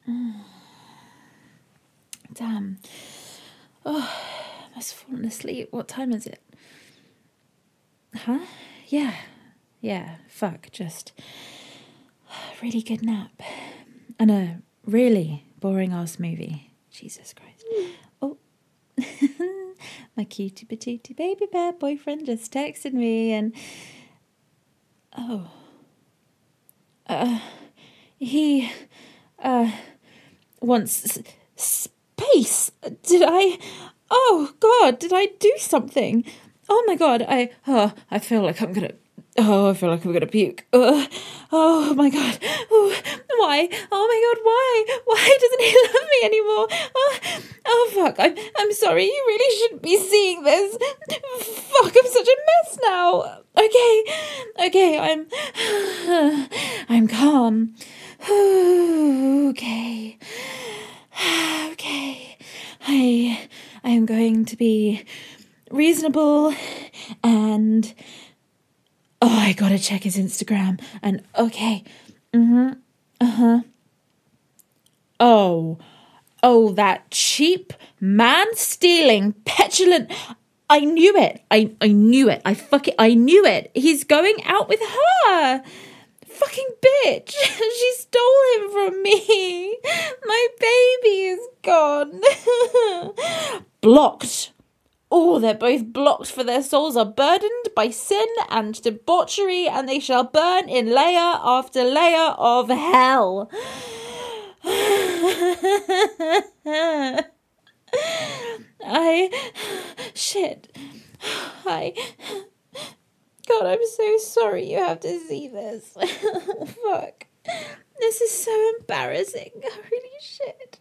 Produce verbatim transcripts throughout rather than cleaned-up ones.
Damn. Oh, I must have fallen asleep. What time is it? Huh? Yeah. Yeah. Fuck. Just really good nap. And a really boring ass movie. Jesus Christ. Oh. My cutie patootie baby bear boyfriend just texted me and... Oh. Uh, he... Uh... wants... S- space. Did I... Oh, God, did I do something? Oh, my God, I... Oh, I feel like I'm gonna... Oh, I feel like I'm gonna puke. Uh, oh, my God. Oh, why? Oh, my God, why? Why doesn't he love me anymore? Oh, oh fuck. I'm, I'm sorry. You really shouldn't be seeing this. Fuck, I'm such a mess now. Okay. Okay, I'm... I'm calm. Okay. Okay. I... I am going to be reasonable and... Oh, I gotta check his Instagram. And okay. Mm-hmm. Uh-huh. Oh. Oh, that cheap, man-stealing, petulant... I knew it. I, I knew it. I fucking... I knew it. He's going out with her. Fucking bitch. She stole him from me. My baby is gone. Blocked. Oh, they're both blocked, for their souls are burdened by sin and debauchery, and they shall burn in layer after layer of hell. I... Shit. I... God, I'm so sorry you have to see this. Fuck. This is so embarrassing. Holy shit.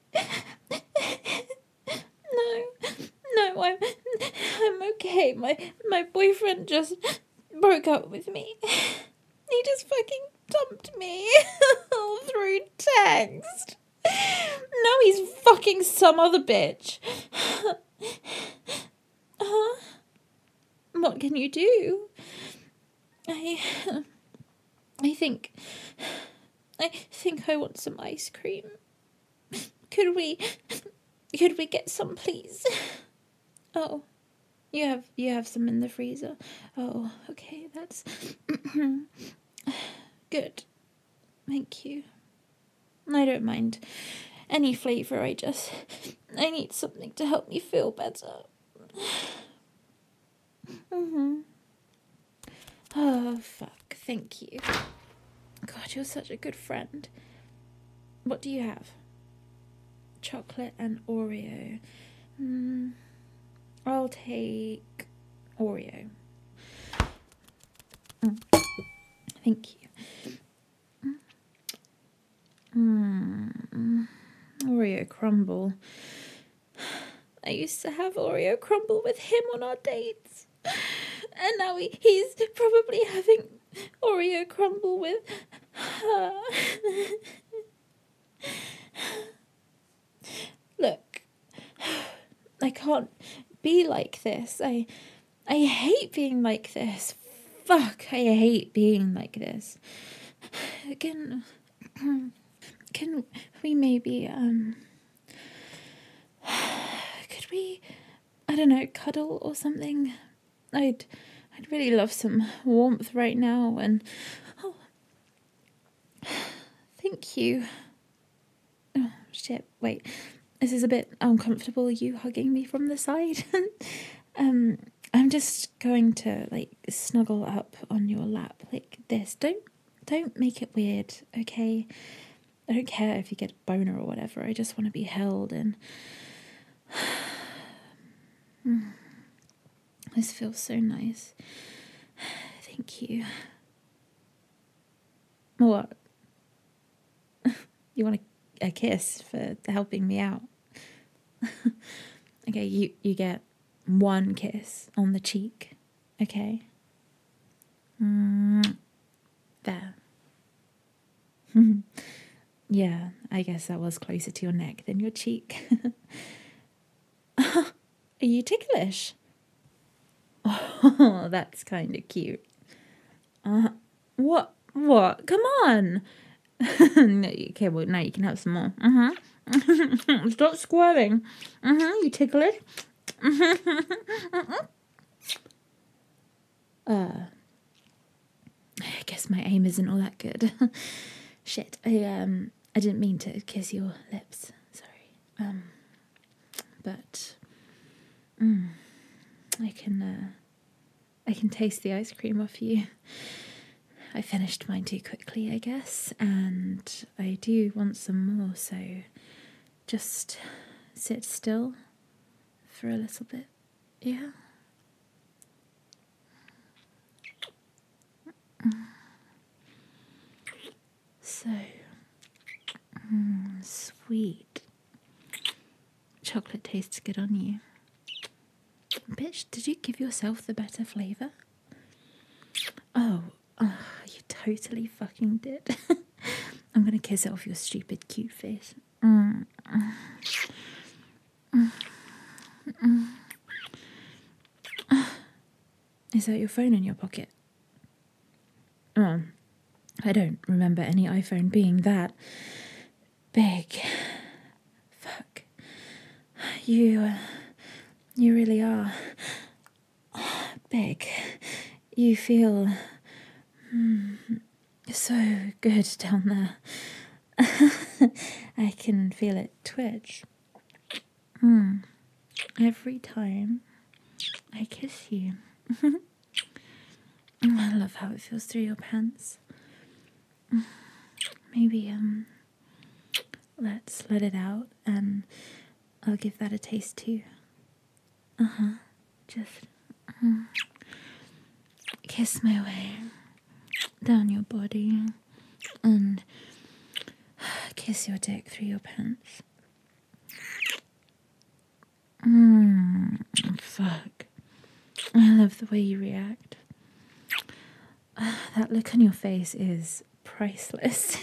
No. No, I'm I'm okay. My my boyfriend just broke up with me. He just fucking dumped me through text. Now he's fucking some other bitch. Uh, what can you do? I I think I think I want some ice cream. Could we could we get some, please? Oh, you have you have some in the freezer. Oh, okay, that's good. Thank you. I don't mind any flavour. I just I need something to help me feel better. Mhm. Oh fuck! Thank you. God, you're such a good friend. What do you have? Chocolate and Oreo. Hmm. I'll take Oreo. Mm. Thank you. Mm. Oreo crumble. I used to have Oreo crumble with him on our dates. And now he, he's probably having Oreo crumble with her. Look, I can't be like this. I I hate being like this. Fuck, I hate being like this. Can can we maybe um could we I don't know, cuddle or something? I'd I'd really love some warmth right now and oh thank you. Oh shit, wait. This is a bit uncomfortable, you hugging me from the side. um, I'm just going to, like, snuggle up on your lap like this. Don't, don't make it weird, okay? I don't care if you get a boner or whatever. I just want to be held and... This feels so nice. Thank you. What? You want a, a kiss for helping me out? Okay, you, you get one kiss on the cheek, okay? Mm, there. Yeah, I guess that was closer to your neck than your cheek. Are you ticklish? Oh, that's kind of cute. Uh, what? What? Come on. No, okay, well, now you can have some more. Mm-hmm. Stop squirming. Mm-hmm. You tickle it. Mm-hmm. Uh, I guess my aim isn't all that good. Shit. I um. I didn't mean to kiss your lips. Sorry. Um. But. Mm, I can. Uh, I can taste the ice cream off you. I finished mine too quickly, I guess, and I do want some more, so just sit still for a little bit, yeah? So, mm, sweet. Chocolate tastes good on you. Bitch, did you give yourself the better flavour? Oh, oh, you totally fucking did. I'm gonna kiss it off your stupid cute face. Mm. Mm. Mm. Is that your phone in your pocket? Oh, I don't remember any iPhone being that big. Fuck. You, uh, you really are big. You feel mm, so good down there. I can feel it twitch. Mm. Every time I kiss you. I love how it feels through your pants. Maybe um, let's let it out and I'll give that a taste too. Uh-huh. Just mm, kiss my way down your body and kiss your dick through your pants. Mmm, fuck. I love the way you react. Uh, that look on your face is priceless.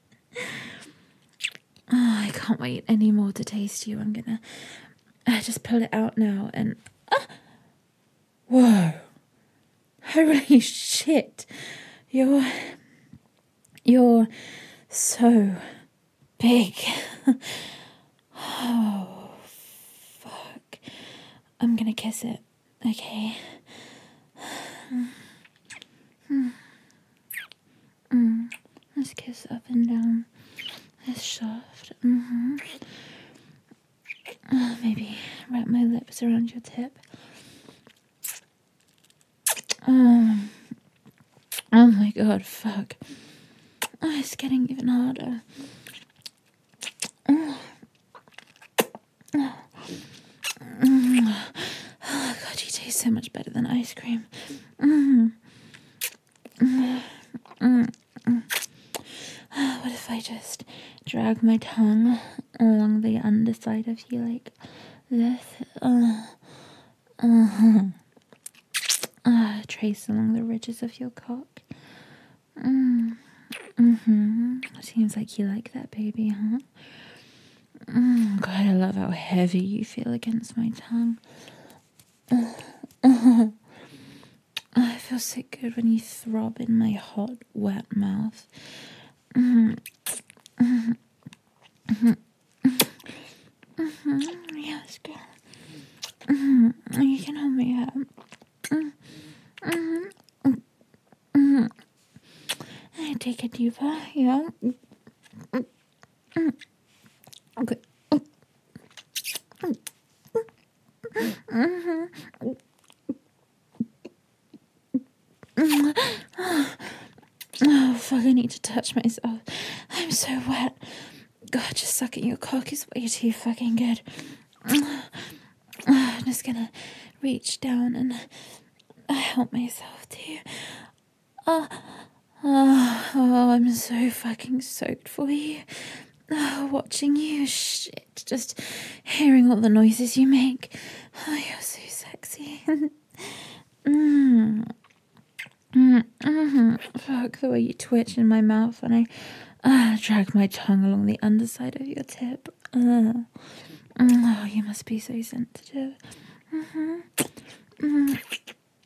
Oh, I can't wait any more to taste you. I'm gonna uh, just pull it out now and... Uh, whoa. Holy shit. You're... You're so big. Oh, fuck. I'm gonna kiss it. Okay. Mm. Mm. Let's kiss up and down this shaft. Mm-hmm. Uh, maybe wrap my lips around your tip. Um. Oh my god, fuck. Oh, it's getting even harder. Oh. Oh. Oh god, you taste so much better than ice cream. Mm. Mm. Mm. Mm. What if I just drag my tongue along the underside of you like this? Uh, uh-huh. Uh, trace along the ridges of your cock. Mm. Mm-hmm. Seems like you like that, baby, huh? Mm. God, I love how heavy you feel against my tongue. Uh, uh, oh, it feels so good when you throb in my hot, wet mouth. Mm. Mm-hmm. Mm-hmm. Mm-hmm. Yes, girl. Mm-hmm. You can hold me up. Mm-hmm. Mm-hmm. I take it deeper, yeah. Mm-hmm. Okay. Mm-hmm. Oh, fuck, I need to touch myself. I'm so wet. God, just sucking your cock is way too fucking good. I'm just gonna reach down and help myself too. Oh, oh, oh, I'm so fucking soaked for you. Oh, watching you, shit, just hearing all the noises you make. Oh, you're so sexy. mm. Mm, mm-hmm. Fuck the way you twitch in my mouth when I uh, drag my tongue along the underside of your tip. Uh, oh, you must be so sensitive. Mm-hmm. Mm-hmm.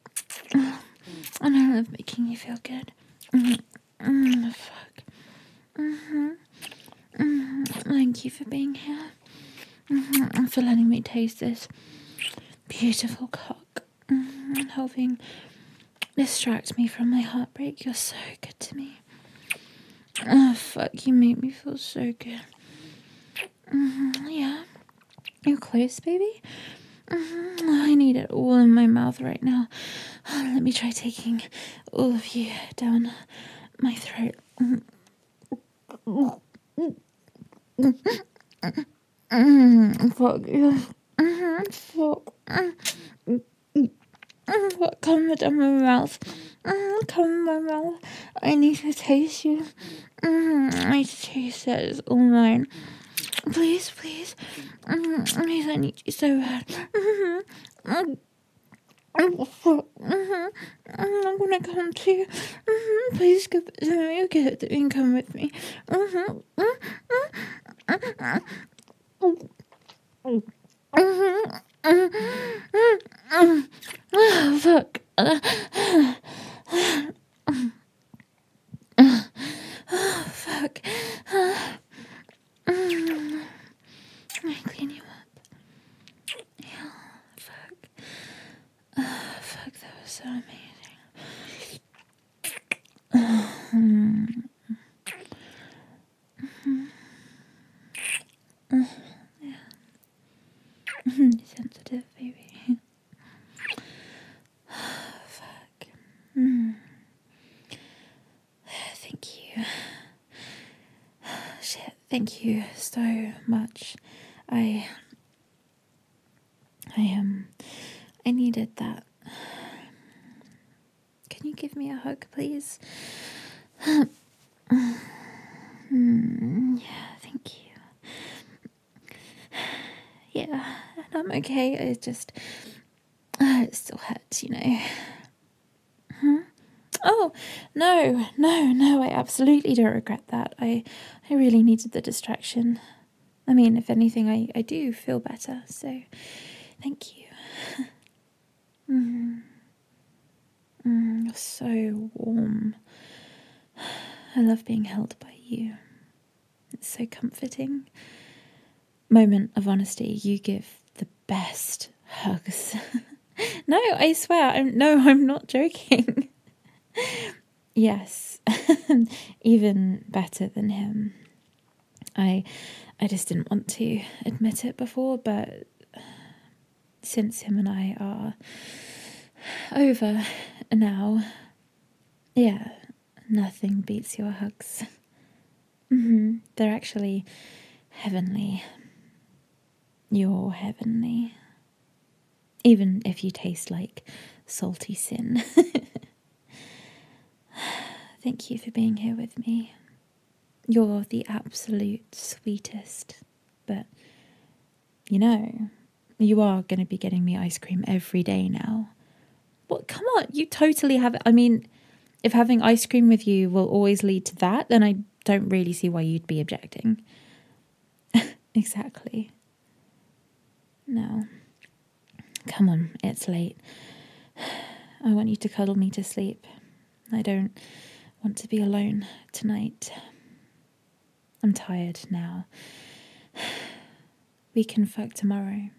And I love making you feel good. Mm-hmm. Mm, fuck. Mm-hmm. Mm-hmm. Thank you for being here. Mm-hmm. And for letting me taste this beautiful cock. Mm-hmm. Helping distract me from my heartbreak. You're so good to me. Oh, fuck, you make me feel so good. Mm-hmm. Yeah. You're close, baby? Mm-hmm. I need it all in my mouth right now. Let me try taking all of you down my throat. Mm-hmm. Mm-hmm. Fuck. Mm-hmm. Fuck. Mm-hmm. Fuck. Come down my mouth. Mm-hmm. Come in my mouth. I need to taste you. Mm-hmm. I need to taste it. It's all mine. Please, please. Mm-hmm. Please, I need you so bad. Mm-hmm. Oh, fuck. Mm-hmm. I'm gonna come to you. Mm-hmm. Please give it to me. You get it and come with me. Mm-hmm. Mm-hmm. Mm-hmm. Oh, fuck. Oh, fuck. Mm. I clean you up. Yeah, fuck. Oh, fuck, that was so amazing. Mm-hmm. Mm-hmm. Yeah. Sensitive, baby. Fuck. Mm. Thank you. Shit, thank you so much. I. I um. I needed that. Can you give me a hug, please? Mm, yeah, thank you. Yeah, and I'm okay. It just. Uh, it still hurts, you know. Hmm? Oh, no, no, no, I absolutely don't regret that. I, I really needed the distraction. I mean, if anything, I, I do feel better, so thank you. Mm. Mm, you're so warm. I love being held by you. It's so comforting. Moment of honesty, you give the best hugs. No, I swear, I'm, no, I'm not joking. Yes, even better than him. I, I just didn't want to admit it before, but since him and I are over now, yeah, nothing beats your hugs. Mm-hmm. They're actually heavenly. You're heavenly. Even if you taste like salty sin. Thank you for being here with me. You're the absolute sweetest. But, you know, you are going to be getting me ice cream every day now. What? Come on, you totally have it. I mean, if having ice cream with you will always lead to that, then I don't really see why you'd be objecting. Exactly. No. Come on, it's late. I want you to cuddle me to sleep. I don't want to be alone tonight. I'm tired now. We can fuck tomorrow.